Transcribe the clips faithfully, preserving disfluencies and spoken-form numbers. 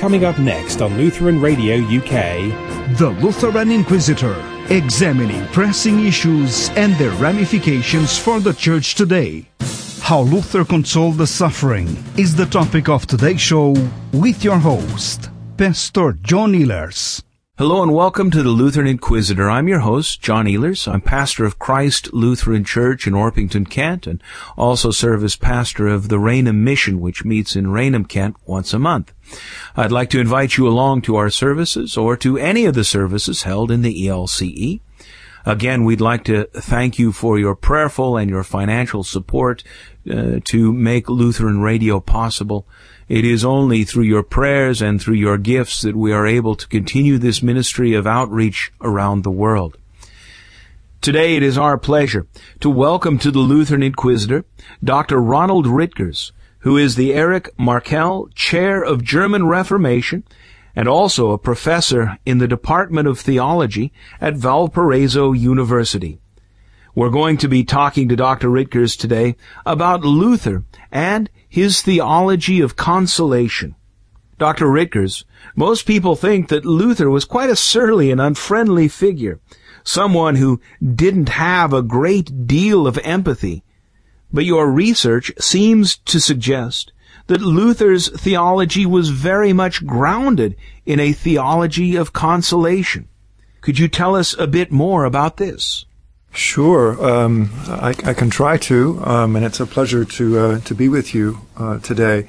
Coming up next on Lutheran Radio U K, The Lutheran Inquisitor, examining pressing issues and their ramifications for the Church today. How Luther consoled the suffering is the topic of today's show with your host, Pastor John Ehlers. Hello and welcome to the Lutheran Inquisitor. I'm your host, John Ehlers. I'm pastor of Christ Lutheran Church in Orpington, Kent, and also serve as pastor of the Raynham Mission, which meets in Raynham, Kent, once a month. I'd like to invite you along to our services or to any of the services held in the E L C E. Again, we'd like to thank you for your prayerful and your financial support uh, to make Lutheran Radio possible. It is only through your prayers and through your gifts that we are able to continue this ministry of outreach around the world. Today it is our pleasure to welcome to the Lutheran Inquisitor Doctor Ronald Rittgers, who is the Erich Markel Chair of German Reformation and also a professor in the Department of Theology at Valparaiso University. We're going to be talking to Doctor Rittgers today about Luther and his theology of consolation. Doctor Rittgers, most people think that Luther was quite a surly and unfriendly figure, someone who didn't have a great deal of empathy. But your research seems to suggest that Luther's theology was very much grounded in a theology of consolation. Could you tell us a bit more about this? Sure. Um, I, I can try to, um, and it's a pleasure to uh, to be with you uh, today.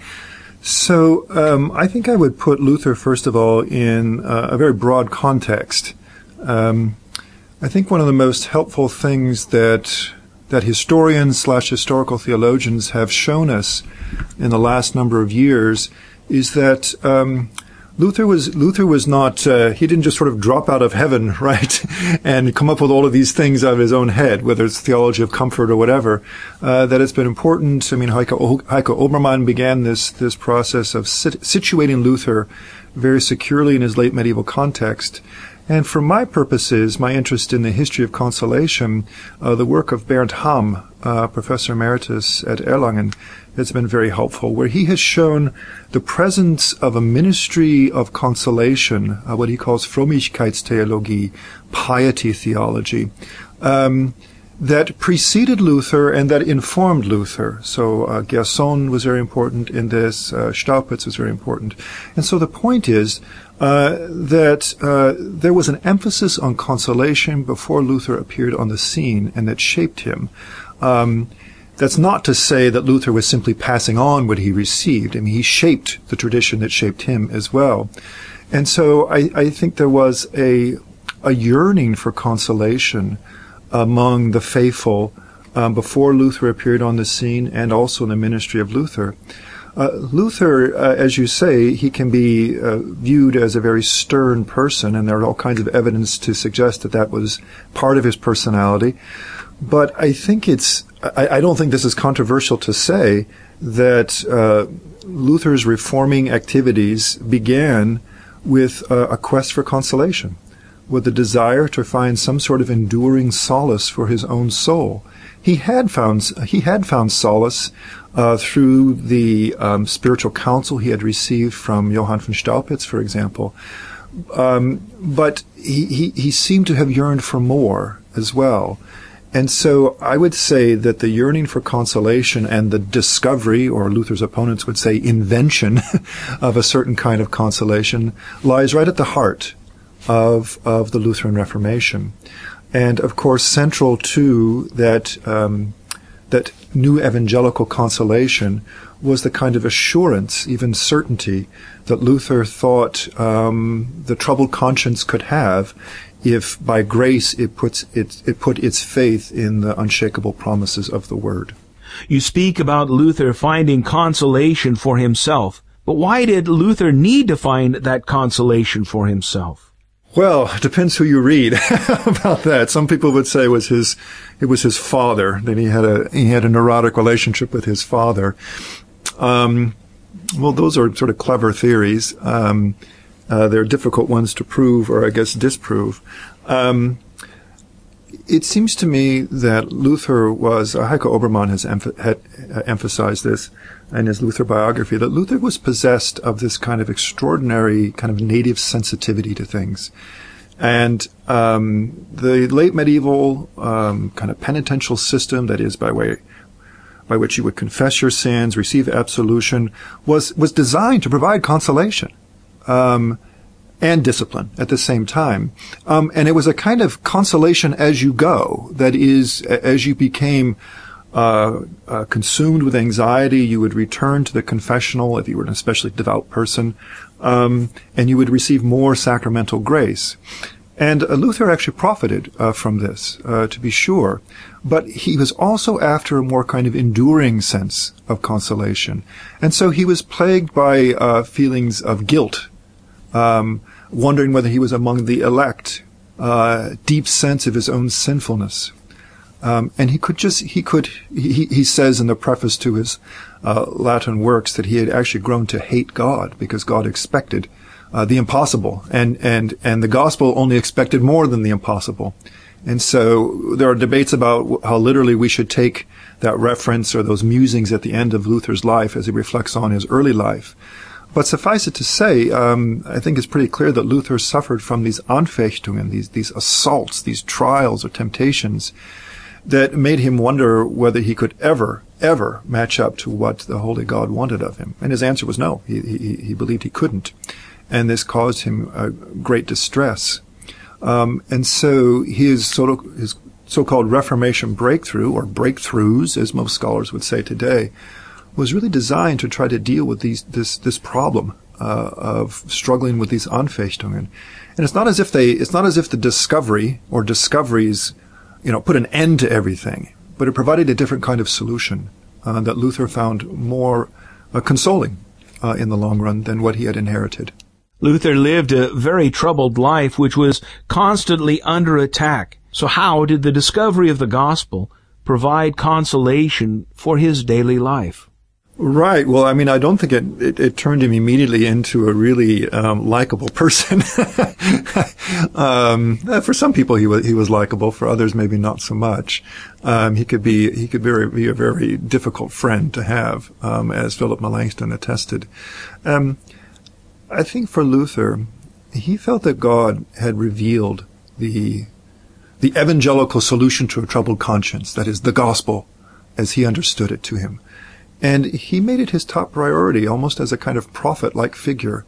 So um, I think I would put Luther, first of all, in uh, a very broad context. Um, I think one of the most helpful things that that historians slash historical theologians have shown us in the last number of years is that um, Luther was Luther was not uh, he didn't just sort of drop out of heaven, right, and come up with all of these things out of his own head, whether it's theology of comfort or whatever. Uh, that it's been important. I mean, Heiko, Heiko Obermann began this this process of sit, situating Luther very securely in his late medieval context. And for my purposes, my interest in the history of consolation, uh, the work of Bernd Hamm, uh, Professor Emeritus at Erlangen, has been very helpful, where he has shown the presence of a ministry of consolation, uh, what he calls Frömmigkeitstheologie, piety theology, um, that preceded Luther and that informed Luther. So uh, Gerson was very important in this, uh, Staupitz was very important. And so the point is uh, that uh, there was an emphasis on consolation before Luther appeared on the scene, and that shaped him. Um, That's not to say that Luther was simply passing on what he received. I mean, he shaped the tradition that shaped him as well. And so I, I think there was a, a yearning for consolation among the faithful um, before Luther appeared on the scene, and also in the ministry of Luther. Uh, Luther, uh, as you say, he can be uh, viewed as a very stern person, and there are all kinds of evidence to suggest that that was part of his personality. But I think it's, I, I don't think this is controversial to say that uh, Luther's reforming activities began with uh, a quest for consolation, with the desire to find some sort of enduring solace for his own soul. He had found he had found solace uh, through the um, spiritual counsel he had received from Johann von Staupitz, for example. Um, but he, he he seemed to have yearned for more as well. And so I would say that the yearning for consolation and the discovery, or Luther's opponents would say invention, of a certain kind of consolation lies right at the heart of of the Lutheran Reformation. And of course, central to that um, that new evangelical consolation was the kind of assurance, even certainty, that Luther thought um, the troubled conscience could have if by grace it puts it, it put its faith in the unshakable promises of the Word. You speak about Luther finding consolation for himself, but why did Luther need to find that consolation for himself? Well, it depends who you read about that. Some people would say it was his, it was his father, that he had a, he had a neurotic relationship with his father. Um, well, those are sort of clever theories. Um, uh, they're difficult ones to prove, or I guess disprove. Um, it seems to me that Luther was, uh, Heiko Obermann has emph- had, uh, emphasized this in his Luther biography, that Luther was possessed of this kind of extraordinary kind of native sensitivity to things. And um, the late medieval um, kind of penitential system, that is by way by which you would confess your sins, receive absolution, was was designed to provide consolation um, and discipline at the same time. Um, and it was a kind of consolation as you go. That is, as you became uh, uh, consumed with anxiety, you would return to the confessional, if you were an especially devout person, um, and you would receive more sacramental grace. And uh, Luther actually profited uh, from this, uh, to be sure. But he was also after a more kind of enduring sense of consolation. And so he was plagued by uh, feelings of guilt, um, wondering whether he was among the elect, uh, deep sense of his own sinfulness. Um, and he could just, he could, he, he says in the preface to his uh, Latin works that he had actually grown to hate God because God expected uh, the impossible, and, and, and the gospel only expected more than the impossible. And so there are debates about how literally we should take that reference or those musings at the end of Luther's life as he reflects on his early life. But suffice it to say, um, I think it's pretty clear that Luther suffered from these Anfechtungen, these, these assaults, these trials or temptations that made him wonder whether he could ever, ever match up to what the Holy God wanted of him. And his answer was no. He, he, he believed he couldn't. And this caused him uh, great distress. Um, and so his, sort of, his so-called Reformation breakthrough, or breakthroughs, as most scholars would say today, was really designed to try to deal with these, this, this problem uh, of struggling with these Anfechtungen. And it's not as if they, it's not as if the discovery or discoveries, you know, put an end to everything, but it provided a different kind of solution uh, that Luther found more uh, consoling uh, in the long run than what he had inherited. Luther lived a very troubled life which was constantly under attack. So how did the discovery of the gospel provide consolation for his daily life? Right. Well, I mean, I don't think it, it, it turned him immediately into a really um, likable person. um, for some people, he was he was likable. For others, maybe not so much. Um, he could be he could be, be a very difficult friend to have, um, as Philip Melanchthon attested. Um, I think for Luther, he felt that God had revealed the the evangelical solution to a troubled conscience, that is, the gospel, as he understood it to him. And he made it his top priority, almost as a kind of prophet-like figure,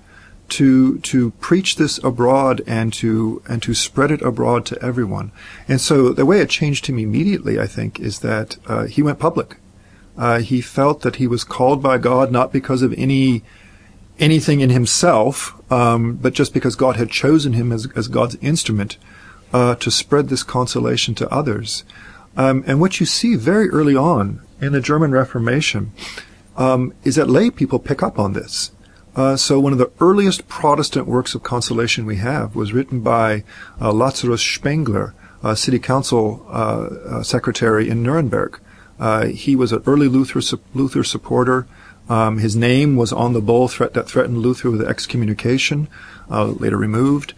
to to preach this abroad and to and to spread it abroad to everyone. And so the way it changed him immediately, I think, is that uh, he went public. Uh, he felt that he was called by God not because of any anything in himself, um, but just because God had chosen him as, as God's instrument uh, to spread this consolation to others. Um, and what you see very early on in the German Reformation um, is that lay people pick up on this. Uh, so one of the earliest Protestant works of consolation we have was written by uh, Lazarus Spengler, a city council uh, uh, secretary in Nuremberg. Uh, he was an early Luther, Luther supporter. Um, his name was on the bull threat that threatened Luther with excommunication, uh, later removed.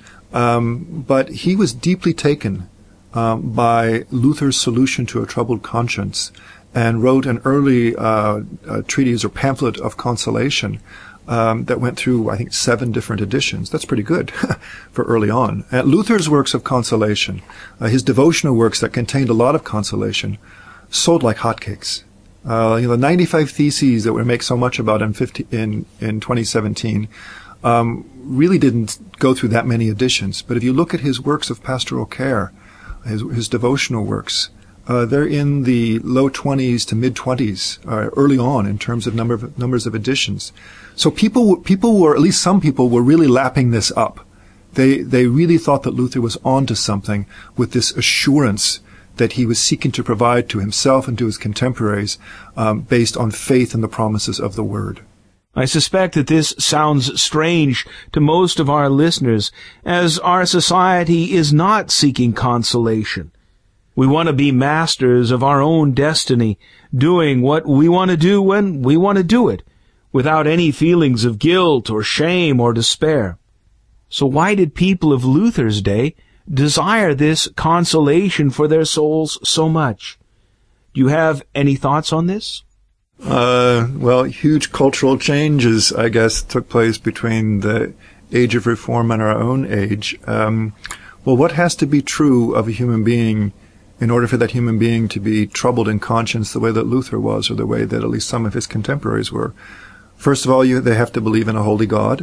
Um, but he was deeply taken um, by Luther's solution to a troubled conscience and wrote an early uh, uh, treatise or pamphlet of consolation um, that went through, I think, seven different editions. That's pretty good for early on. Uh, Luther's works of consolation, uh, his devotional works that contained a lot of consolation, sold like hotcakes. Uh, you know, the ninety-five Theses that we make so much about in, fifty, in, in twenty seventeen um, really didn't go through that many editions. But if you look at his works of pastoral care, his, his devotional works, uh, they're in the low twenties to mid-twenties uh, early on in terms of number of numbers of editions. So people, people were, at least some people, were really lapping this up. They, they really thought that Luther was onto something with this assurance that he was seeking to provide to himself and to his contemporaries um, based on faith in the promises of the Word. I suspect that this sounds strange to most of our listeners, as our society is not seeking consolation. We want to be masters of our own destiny, doing what we want to do when we want to do it, without any feelings of guilt or shame or despair. So why did people of Luther's day desire this consolation for their souls so much. Do you have any thoughts on this? Uh, well, huge cultural changes, I guess, took place between the age of Reform and our own age. Um, well, what has to be true of a human being in order for that human being to be troubled in conscience the way that Luther was, or the way that at least some of his contemporaries were? First of all, you, they have to believe in a holy God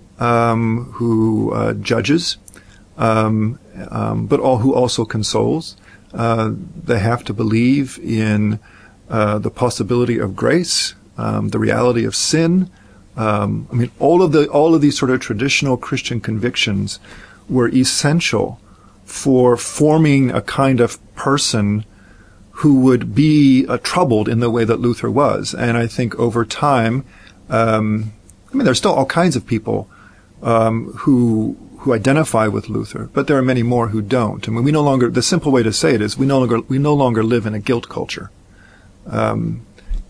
um, who uh, judges, um, um, but all who also consoles. Uh, they have to believe in uh, the possibility of grace, um, the reality of sin. Um, I mean, all of the all of these sort of traditional Christian convictions were essential for forming a kind of person who would be uh, troubled in the way that Luther was. And I think over time, um, I mean, there's still all kinds of people um, who who identify with Luther, but there are many more who don't. I mean, we no longer, the simple way to say it is we no longer we no longer live in a guilt culture. Um,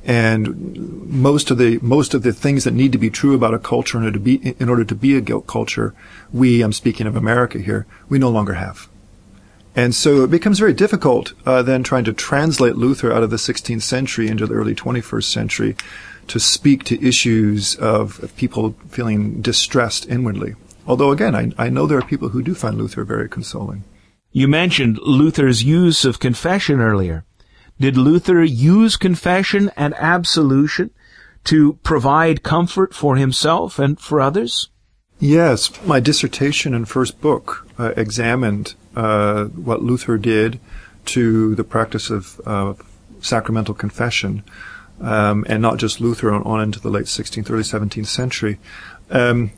and most of the most of the things that need to be true about a culture in order to be in order to be a guilt culture, we, I'm speaking of America here, we no longer have. And so it becomes very difficult uh, then trying to translate Luther out of the sixteenth century into the early twenty-first century to speak to issues of, of people feeling distressed inwardly. Although, again, I, I know there are people who do find Luther very consoling. You mentioned Luther's use of confession earlier. Did Luther use confession and absolution to provide comfort for himself and for others? Yes. My dissertation and first book uh, examined uh, what Luther did to the practice of uh, sacramental confession, um, and not just Luther, on, on into the late sixteenth, early seventeenth century. Um,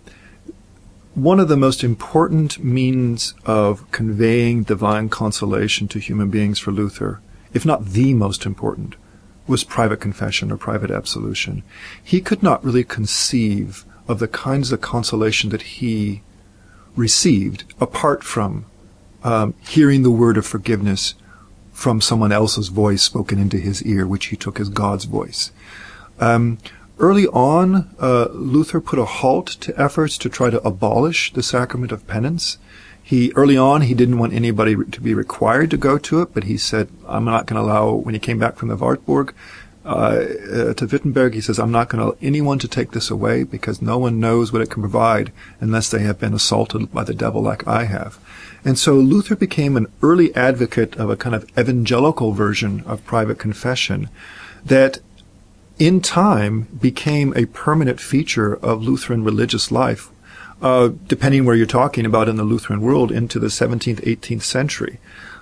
One of the most important means of conveying divine consolation to human beings for Luther, if not the most important, was private confession or private absolution. He could not really conceive of the kinds of consolation that he received apart from um, hearing the word of forgiveness from someone else's voice spoken into his ear, which he took as God's voice. Um, Early on, uh, Luther put a halt to efforts to try to abolish the sacrament of penance. He, early on, he didn't want anybody to be required to go to it, but he said, I'm not going to allow, when he came back from the Wartburg, uh, uh, to Wittenberg, he says, I'm not going to allow anyone to take this away because no one knows what it can provide unless they have been assaulted by the devil like I have. And so Luther became an early advocate of a kind of evangelical version of private confession that in time became a permanent feature of Lutheran religious life, uh, depending where you're talking about in the Lutheran world, into the seventeenth, eighteenth century.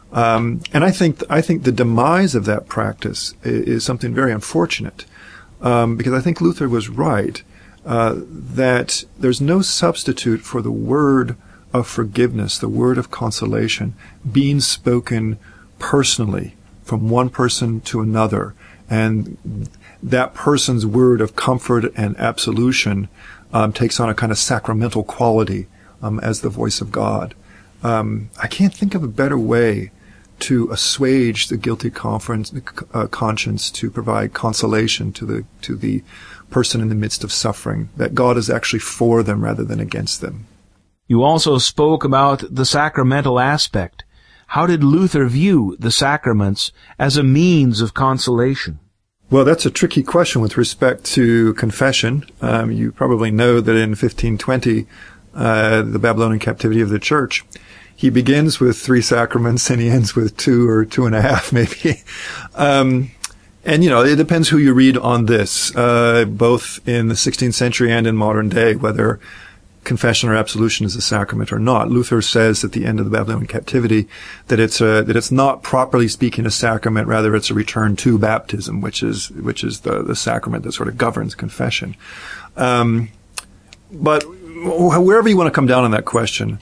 Um, and I think, I think the demise of that practice is, is something very unfortunate, um, because I think Luther was right, uh, that there's no substitute for the word of forgiveness, the word of consolation, being spoken personally from one person to another. And that person's word of comfort and absolution um, takes on a kind of sacramental quality um, as the voice of God. Um, I can't think of a better way to assuage the guilty conference, uh, conscience, to provide consolation to the to the person in the midst of suffering, that God is actually for them rather than against them. You also spoke about the sacramental aspect. How did Luther view the sacraments as a means of consolation? Well, that's a tricky question with respect to confession. Um, you probably know that in fifteen twenty, uh, the Babylonian captivity of the church, he begins with three sacraments and he ends with two or two and a half, maybe. Um, and, you know, it depends who you read on this, uh, both in the sixteenth century and in modern day, whether confession or absolution is a sacrament or not. Luther says at the end of the Babylonian captivity that it's a, that it's not properly speaking a sacrament, rather it's a return to baptism, which is which is the, the sacrament that sort of governs confession. Um, but wherever you want to come down on that question,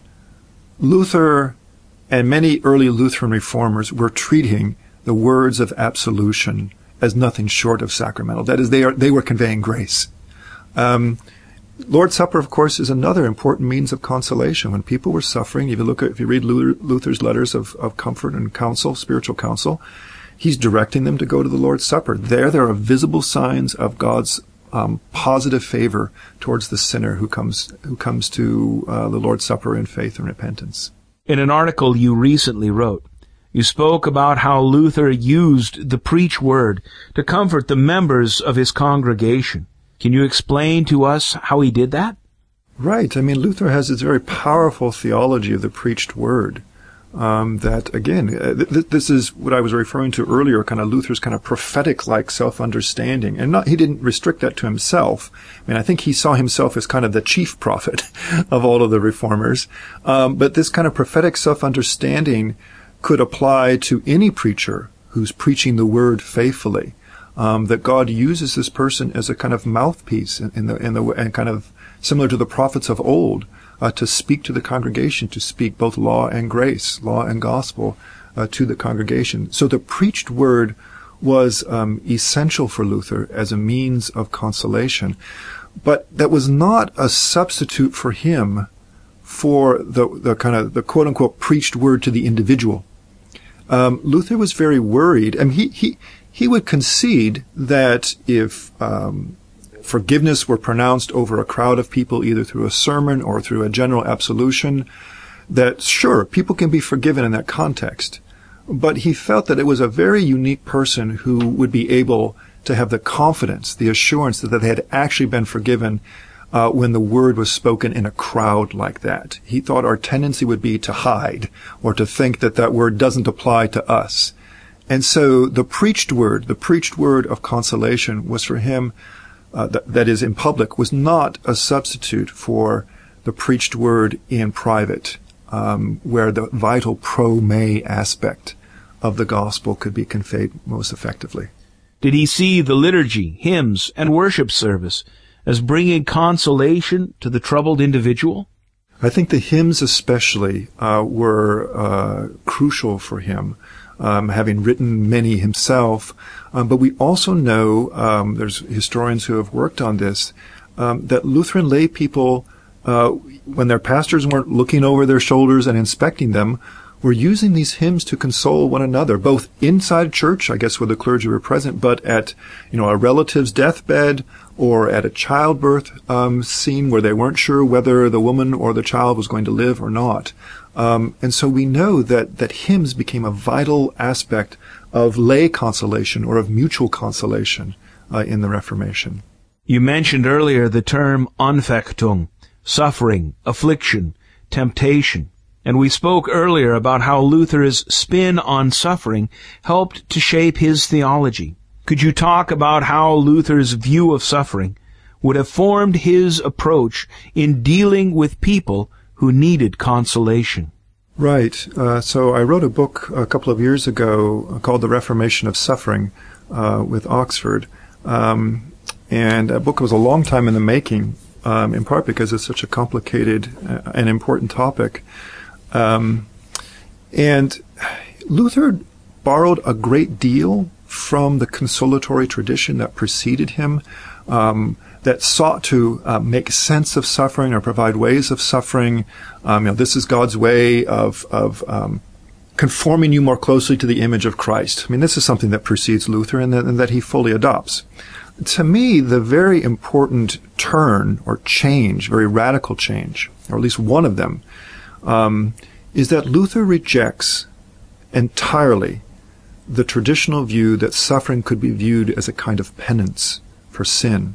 Luther and many early Lutheran reformers were treating the words of absolution as nothing short of sacramental. That is, they are they were conveying grace. Um, Lord's Supper, of course, is another important means of consolation. When people were suffering, if you look at, if you read Luther's letters of, of comfort and counsel, spiritual counsel, he's directing them to go to the Lord's Supper. There, there are visible signs of God's um, positive favor towards the sinner who comes who comes to uh, the Lord's Supper in faith and repentance. In an article you recently wrote, you spoke about how Luther used the preached word to comfort the members of his congregation. Can you explain to us how he did that? Right. I mean, Luther has this very powerful theology of the preached word. Um, that, again, uh, th- this is what I was referring to earlier, kind of Luther's kind of prophetic-like self-understanding. And not, he didn't restrict that to himself. I mean, I think he saw himself as kind of the chief prophet of all of the reformers. Um, but this kind of prophetic self-understanding could apply to any preacher who's preaching the word faithfully. Um, that God uses this person as a kind of mouthpiece in, in the, in the, and kind of similar to the prophets of old, Uh, to speak to the congregation, to speak both law and grace, law and gospel, uh, to the congregation. So the preached word was um, essential for Luther as a means of consolation. But that was not a substitute for him for the, the kind of the quote-unquote preached word to the individual. Um, Luther was very worried. I mean, he, he, he would concede that if um forgiveness were pronounced over a crowd of people, either through a sermon or through a general absolution, that sure, people can be forgiven in that context. But he felt that it was a very unique person who would be able to have the confidence, the assurance that they had actually been forgiven uh, when the word was spoken in a crowd like that. He thought our tendency would be to hide or to think that that word doesn't apply to us. And so the preached word, the preached word of consolation was for him Uh, that, that is in public, was not a substitute for the preached word in private, um, where the vital pro-me aspect of the gospel could be conveyed most effectively. Did he see the liturgy, hymns, and worship service as bringing consolation to the troubled individual? I think the hymns especially uh, were uh, crucial for him, um, having written many himself. Um, but we also know, um, there's historians who have worked on this, um, that Lutheran lay people, uh, when their pastors weren't looking over their shoulders and inspecting them, were using these hymns to console one another, both inside church, I guess where the clergy were present, but at, you know, a relative's deathbed or at a childbirth um, scene where they weren't sure whether the woman or the child was going to live or not. Um, and so we know that, that hymns became a vital aspect of lay consolation or of mutual consolation uh, in the Reformation. You mentioned earlier the term Anfechtung, suffering, affliction, temptation. And we spoke earlier about how Luther's spin on suffering helped to shape his theology. Could you talk about how Luther's view of suffering would have formed his approach in dealing with people who needed consolation? Right. Uh, so I wrote a book a couple of years ago called The Reformation of Suffering uh, with Oxford. Um, and that book was a long time in the making, um, in part because it's such a complicated uh, and important topic. Um, and Luther borrowed a great deal from the consolatory tradition that preceded him, um, that sought to uh, make sense of suffering or provide ways of suffering. Um, you know, this is God's way of of um, conforming you more closely to the image of Christ. I mean, this is something that precedes Luther and that, and that he fully adopts. To me, the very important turn or change, very radical change, or at least one of them, um, is that Luther rejects entirely the traditional view that suffering could be viewed as a kind of penance for sin.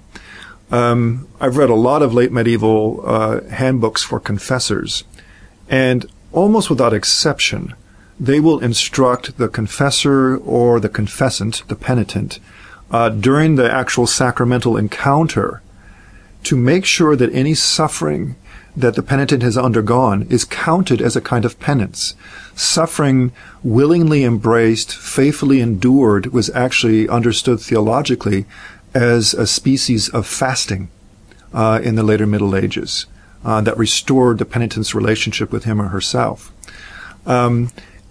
Um, I've read a lot of late medieval uh, handbooks for confessors, and almost without exception, they will instruct the confessor or the confessant, the penitent, uh, during the actual sacramental encounter to make sure that any suffering that the penitent has undergone is counted as a kind of penance. Suffering willingly embraced, faithfully endured, was actually understood theologically as a species of fasting uh, in the later Middle Ages uh, that restored the penitent's relationship with him or herself. Um,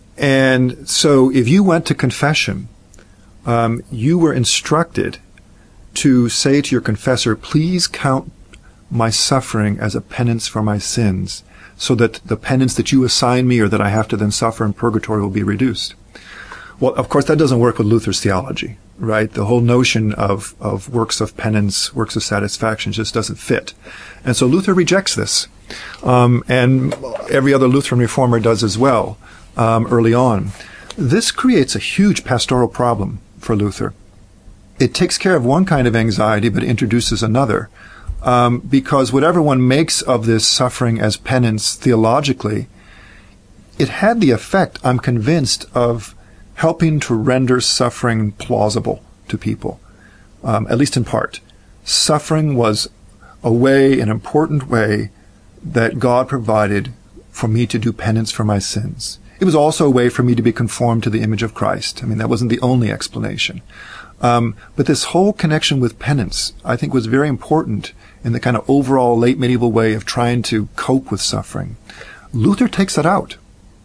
and so if you went to confession, um, you were instructed to say to your confessor, please count my suffering as a penance for my sins, so that the penance that you assign me or that I have to then suffer in purgatory will be reduced. Well, of course, that doesn't work with Luther's theology, right? The whole notion of, of works of penance, works of satisfaction just doesn't fit. And so Luther rejects this. Um, and every other Lutheran reformer does as well, um, early on. This creates a huge pastoral problem for Luther. It takes care of one kind of anxiety, but introduces another. Um, because whatever one makes of this suffering as penance theologically, it had the effect, I'm convinced, of helping to render suffering plausible to people, um, at least in part. Suffering was a way, an important way, that God provided for me to do penance for my sins. It was also a way for me to be conformed to the image of Christ. I mean, that wasn't the only explanation. Um, but this whole connection with penance, I think, was very important in the kind of overall late medieval way of trying to cope with suffering. Luther takes that out.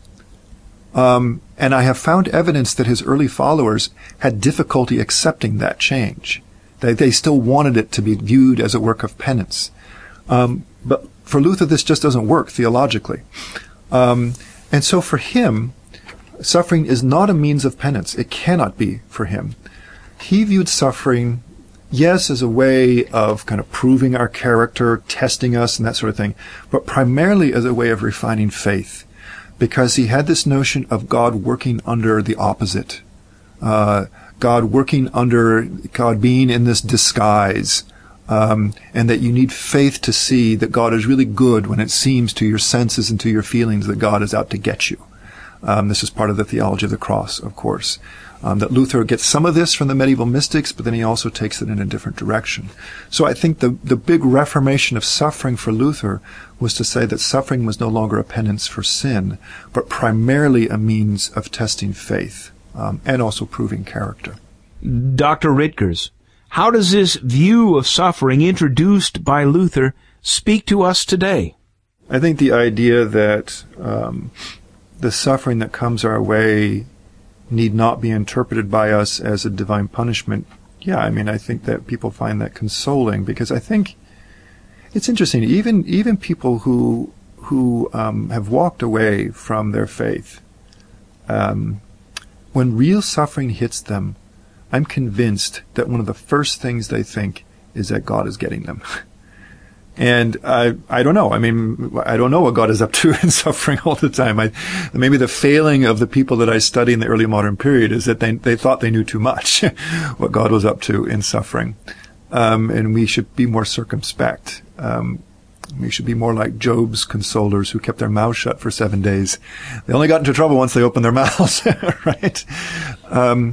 Um, and I have found evidence that his early followers had difficulty accepting that change. They, they still wanted it to be viewed as a work of penance. Um, but for Luther, this just doesn't work theologically. Um, and so for him, suffering is not a means of penance. It cannot be for him. He viewed suffering, yes, as a way of kind of proving our character, testing us, and that sort of thing, but primarily as a way of refining faith, because he had this notion of God working under the opposite, uh, God working under, God being in this disguise, um, and that you need faith to see that God is really good when it seems to your senses and to your feelings that God is out to get you. Um, this is part of the theology of the cross, of course. Um, that Luther gets some of this from the medieval mystics, but then he also takes it in a different direction. So I think the, the big reformation of suffering for Luther was to say that suffering was no longer a penance for sin, but primarily a means of testing faith, um, and also proving character. Doctor Ritgers, how does this view of suffering introduced by Luther speak to us today? I think the idea that um, the suffering that comes our way need not be interpreted by us as a divine punishment. Yeah, I mean, I think that people find that consoling, because I think it's interesting. Even even people who who um, have walked away from their faith, um, when real suffering hits them, I'm convinced that one of the first things they think is that God is getting them. And I, I don't know. I mean, I don't know what God is up to in suffering all the time. I, maybe the failing of the people that I study in the early modern period is that they, they thought they knew too much what God was up to in suffering. Um, and we should be more circumspect. Um, we should be more like Job's consolers who kept their mouths shut for seven days. They only got into trouble once they opened their mouths, right? Um,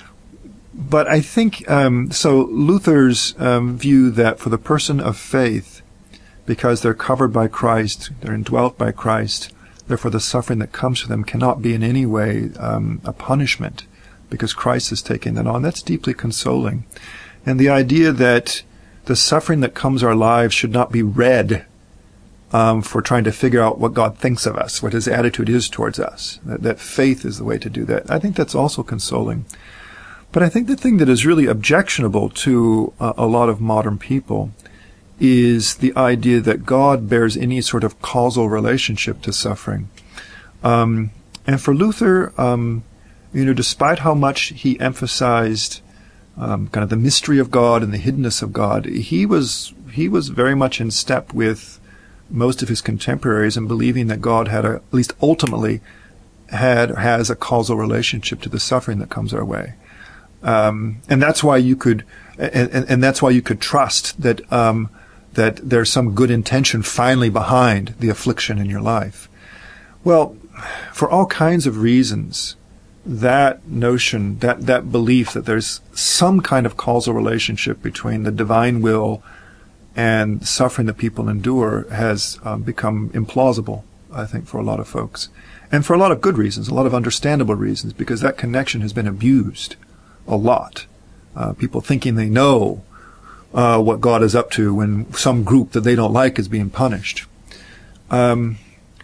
but I think, um, so Luther's um, view that for the person of faith, because they're covered by Christ, they're indwelt by Christ, therefore the suffering that comes to them cannot be in any way um, a punishment, because Christ is taking that on. That's deeply consoling. And the idea that the suffering that comes our lives should not be read um, for trying to figure out what God thinks of us, what his attitude is towards us, that, that faith is the way to do that. I think that's also consoling. But I think the thing that is really objectionable to uh, a lot of modern people is the idea that God bears any sort of causal relationship to suffering. Um, and for Luther, um, you know, despite how much he emphasized um, kind of the mystery of God and the hiddenness of God, he was he was very much in step with most of his contemporaries in believing that God had, a, at least ultimately, had has a causal relationship to the suffering that comes our way. Um, and that's why you could, and, and, and that's why you could trust that. Um, that there's some good intention finally behind the affliction in your life. Well, for all kinds of reasons, that notion, that, that belief that there's some kind of causal relationship between the divine will and suffering that people endure has um, become implausible, I think, for a lot of folks. And for a lot of good reasons, a lot of understandable reasons, because that connection has been abused a lot. Uh, people thinking they know Uh, what God is up to when some group that they don't like is being punished. Um,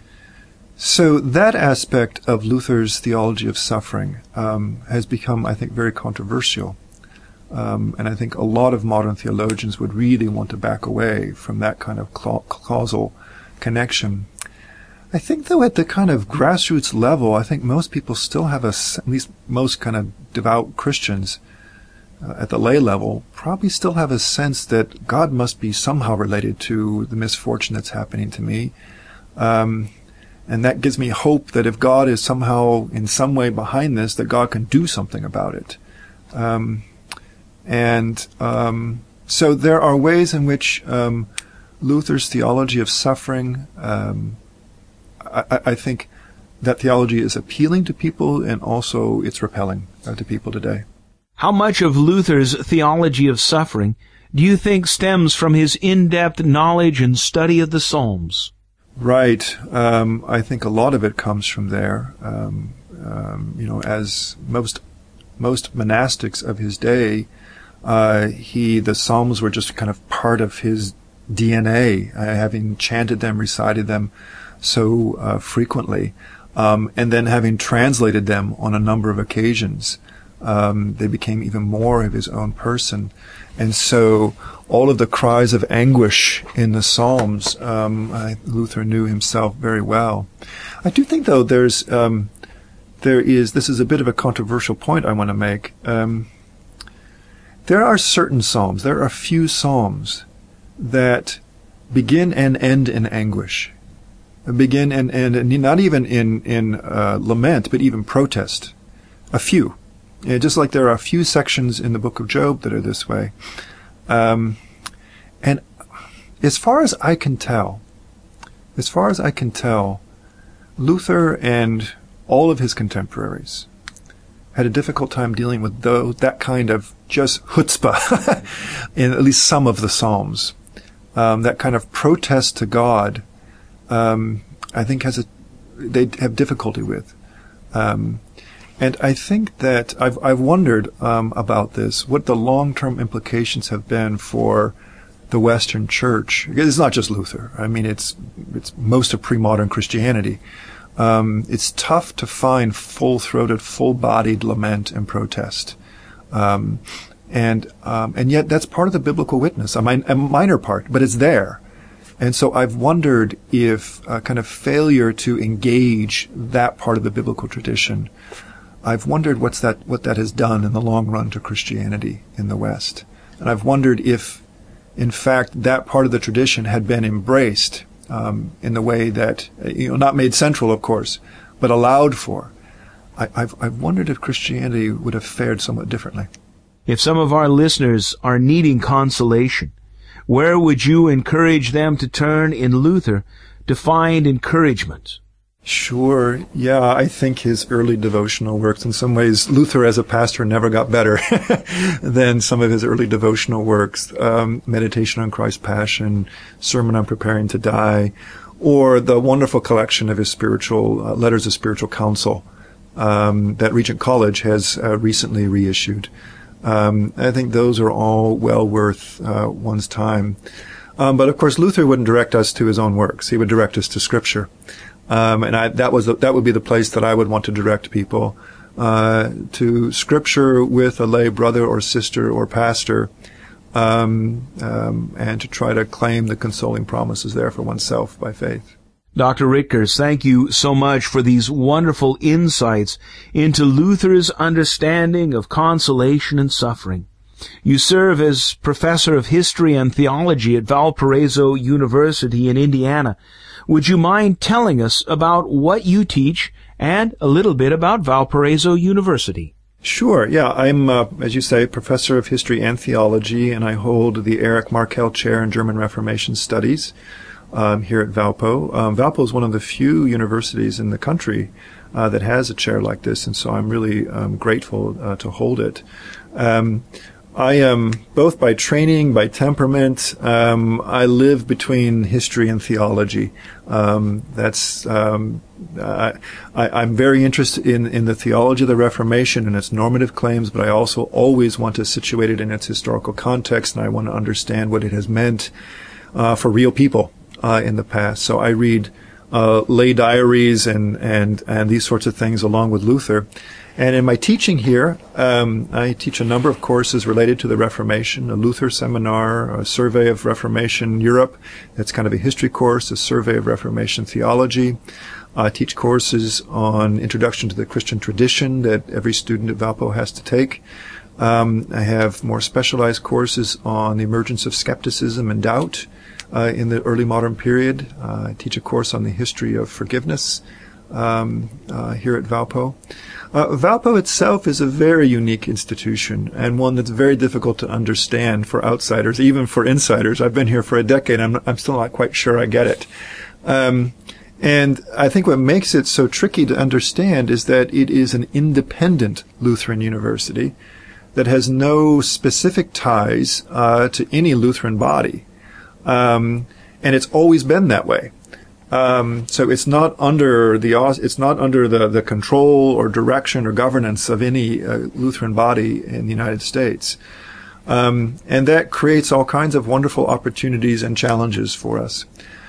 so that aspect of Luther's theology of suffering um, has become, I think, very controversial. Um, and I think a lot of modern theologians would really want to back away from that kind of cla- causal connection. I think, though, at the kind of grassroots level, I think most people still have a, at least most kind of devout Christians, Uh, at the lay level, probably still have a sense that God must be somehow related to the misfortune that's happening to me. Um, And that gives me hope that if God is somehow in some way behind this, that God can do something about it. Um, and um, so there are ways in which um, Luther's theology of suffering, um, I, I think that theology is appealing to people, and also it's repelling uh, to people today. How much of Luther's theology of suffering do you think stems from his in-depth knowledge and study of the Psalms? Right. Um, I think a lot of it comes from there. Um, um, you know, as most most monastics of his day, uh, he the Psalms were just kind of part of his D N A, uh, having chanted them, recited them so uh, frequently, um, and then having translated them on a number of occasions. Um, they became even more of his own person. And so all of the cries of anguish in the Psalms, um, I, Luther knew himself very well. I do think, though, there's, um, there is, this is a bit of a controversial point I want to make. Um, there are certain Psalms, there are a few Psalms that begin and end in anguish. Begin and end, and not even in, in uh, lament, but even protest. A few. Yeah, just like there are a few sections in the book of Job that are this way. Um, and as far as I can tell, as far as I can tell, Luther and all of his contemporaries had a difficult time dealing with those, that kind of just chutzpah in at least some of the Psalms. Um, that kind of protest to God, um, I think has a, they have difficulty with. Um, And I think that I've, I've wondered um, about this, what the long-term implications have been for the Western Church. It's not just Luther. I mean, it's it's most of pre-modern Christianity. Um, it's tough to find full-throated, full-bodied lament and protest, um, and um, and yet that's part of the biblical witness, a, min- a minor part, but it's there. And so I've wondered if a kind of failure to engage that part of the biblical tradition, I've wondered what's that, what that has done in the long run to Christianity in the West. And I've wondered if, in fact, that part of the tradition had been embraced um, in the way that, you know, not made central, of course, but allowed for. I, I've, I've wondered if Christianity would have fared somewhat differently. If some of our listeners are needing consolation, where would you encourage them to turn in Luther to find encouragement? Sure. Yeah, I think his early devotional works, in some ways, Luther as a pastor never got better than some of his early devotional works. Um, Meditation on Christ's Passion, Sermon on Preparing to Die, or the wonderful collection of his spiritual uh, letters of spiritual counsel um, that Regent College has uh, recently reissued. Um, I think those are all well worth uh, one's time. Um, but of course, Luther wouldn't direct us to his own works. He would direct us to Scripture. Um, and I, that was the, that would be the place that I would want to direct people uh, to Scripture with a lay brother or sister or pastor, um, um, and to try to claim the consoling promises there for oneself by faith. Doctor Rickers, thank you so much for these wonderful insights into Luther's understanding of consolation and suffering. You serve as professor of history and theology at Valparaiso University in Indiana. Would you mind telling us about what you teach and a little bit about Valparaiso University? Sure. Yeah, I'm, uh, as you say, professor of history and theology, and I hold the Erich Markel Chair in German Reformation Studies um, here at Valpo. Um, Valpo is one of the few universities in the country uh, that has a chair like this, and so I'm really um, grateful uh, to hold it. Um, I am, both by training, by temperament, um, I live between history and theology. Um, that's, um, I, I'm very interested in, in the theology of the Reformation and its normative claims, but I also always want to situate it in its historical context, and I want to understand what it has meant uh, for real people uh, in the past. So I read uh, lay diaries and, and, and these sorts of things along with Luther. And in my teaching here, um, I teach a number of courses related to the Reformation, a Luther seminar, a survey of Reformation Europe. That's kind of a history course, a survey of Reformation theology. I teach courses on introduction to the Christian tradition that every student at Valpo has to take. Um, I have more specialized courses on the emergence of skepticism and doubt. uh, in the early modern period. Uh, I teach a course on the history of forgiveness um, uh, here at Valpo. Uh, Valpo itself is a very unique institution and one that's very difficult to understand for outsiders, even for insiders. I've been here for a decade. I'm, I'm still not quite sure I get it. Um, and I think what makes it so tricky to understand is that it is an independent Lutheran university that has no specific ties uh, to any Lutheran body. Um, and it's always been that way. Um, so it's not under the it's not under the, the control or direction or governance of any uh, Lutheran body in the United States, um, and that creates all kinds of wonderful opportunities and challenges for us.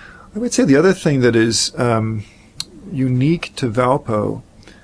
I would say the other thing that is um, unique to Valpo,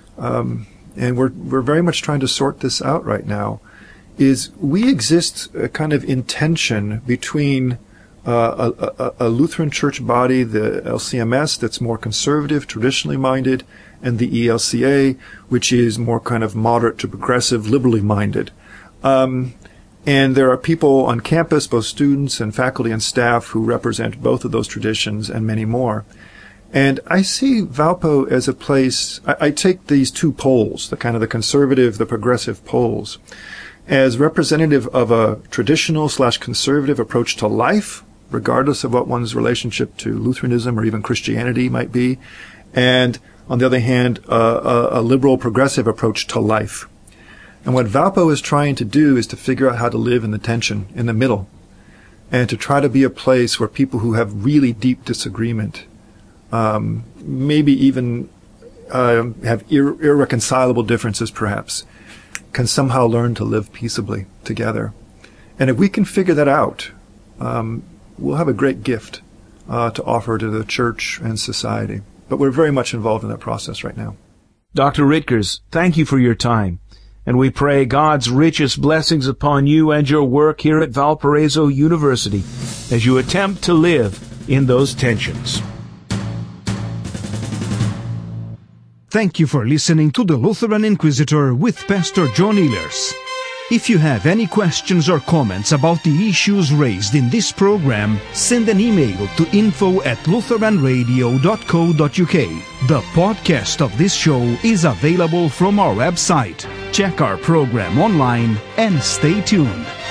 um, and we're we're very much trying to sort this out right now, is we exist a kind of in tension between Uh, a, a, a Lutheran church body, the L C M S, that's more conservative, traditionally minded, and the E L C A, which is more kind of moderate to progressive, liberally minded. Um, and there are people on campus, both students and faculty and staff, who represent both of those traditions and many more. And I see Valpo as a place, I, I take these two poles, the kind of the conservative, the progressive poles, as representative of a traditional slash conservative approach to life, regardless of what one's relationship to Lutheranism or even Christianity might be, and on the other hand, uh, a, a liberal progressive approach to life. And what Valpo is trying to do is to figure out how to live in the tension, in the middle, and to try to be a place where people who have really deep disagreement, um, maybe even uh, have ir- irreconcilable differences perhaps, can somehow learn to live peaceably together. And if we can figure that out, um, we'll have a great gift uh, to offer to the church and society. But we're very much involved in that process right now. Doctor Ritgers, thank you for your time. And we pray God's richest blessings upon you and your work here at Valparaiso University as you attempt to live in those tensions. Thank you for listening to the Lutheran Inquisitor with Pastor John Ehlers. If you have any questions or comments about the issues raised in this program, send an email to info at lutheran radio dot co dot uk. The podcast of this show is available from our website. Check our program online and stay tuned.